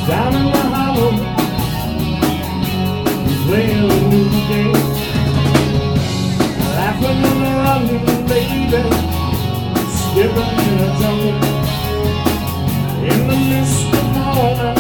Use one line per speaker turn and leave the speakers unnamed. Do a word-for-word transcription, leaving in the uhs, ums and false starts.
down in the hollow, playing a new game, laughing and running, baby, skipping in a jungle, in the mist of morning.